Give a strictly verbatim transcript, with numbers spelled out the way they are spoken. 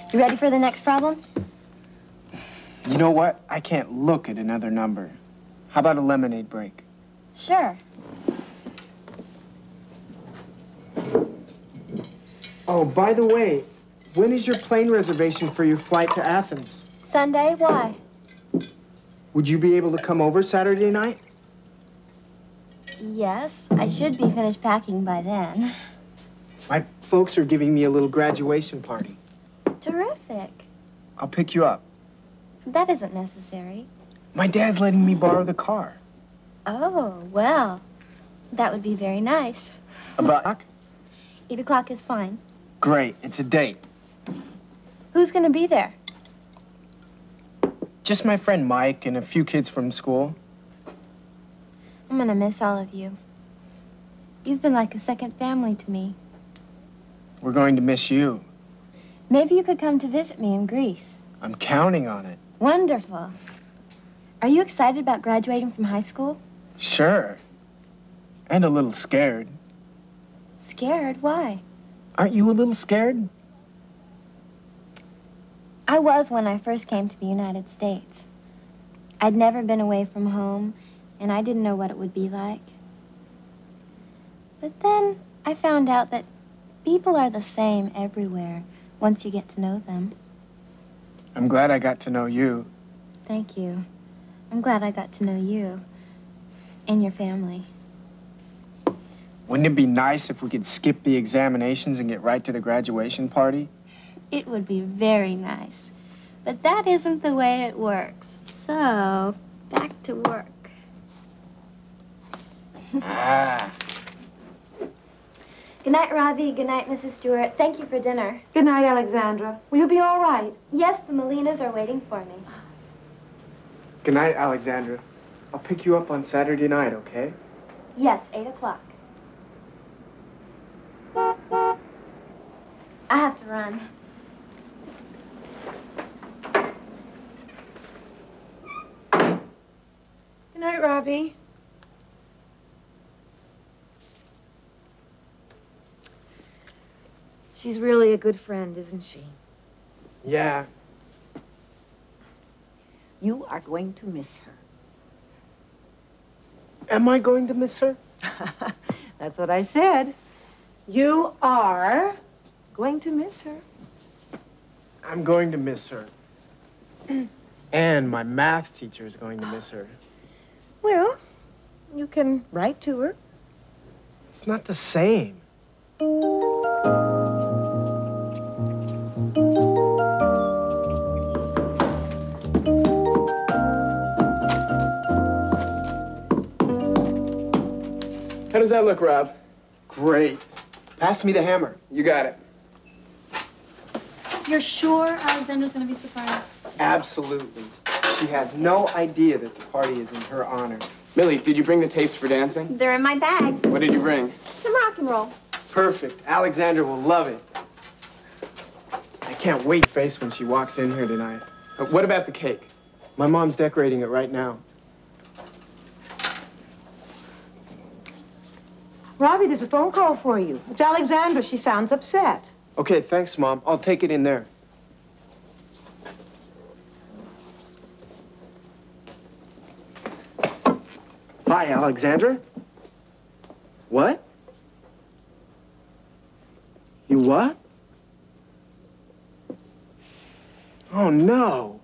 You ready for the next problem? You know what? I can't look at another number. How about a lemonade break? Sure. Oh, by the way, when is your plane reservation for your flight to Athens? Sunday, why? Would you be able to come over Saturday night? Yes, I should be finished packing by then. My folks are giving me a little graduation party. Terrific. I'll pick you up. That isn't necessary. My dad's letting me borrow the car. Oh, well, that would be very nice. About Eight o'clock is fine. Great, it's a date. Who's gonna be there? Just my friend Mike and a few kids from school. I'm gonna miss all of you. You've been like a second family to me. We're going to miss you. Maybe you could come to visit me in Greece. I'm counting on it. Wonderful. Are you excited about graduating from high school? Sure. And a little scared. Scared? Why? Aren't you a little scared? I was when I first came to the United States. I'd never been away from home, and I didn't know what it would be like. But then I found out that people are the same everywhere once you get to know them. I'm glad I got to know you. Thank you. I'm glad I got to know you and your family. Wouldn't it be nice if we could skip the examinations and get right to the graduation party? It would be very nice. But that isn't the way it works. So, back to work. Ah. Good night, Ravi. Good night, Missus Stewart. Thank you for dinner. Good night, Alexandra. Will you be all right? Yes, the Molinas are waiting for me. Good night, Alexandra. I'll pick you up on Saturday night, okay? Yes, eight o'clock. I have to run. Good night, Ravi. She's really a good friend, isn't she? Yeah. You are going to miss her. Am I going to miss her? That's what I said. You are going to miss her. I'm going to miss her. And my math teacher is going to miss her. Well, you can write to her. It's not the same. How does that look, Rob? Great. Pass me the hammer. You got it. You're sure Alexandra's gonna be surprised? Absolutely. She has no idea that the party is in her honor. Millie, did you bring the tapes for dancing? They're in my bag. What did you bring? Some rock and roll. Perfect. Alexandra will love it. I can't wait to face when she walks in here tonight. Uh, what about the cake? My mom's decorating it right now. Robbie, there's a phone call for you. It's Alexandra. She sounds upset. Okay, thanks, Mom. I'll take it in there. Hi, Alexandra. What? You what? Oh, no.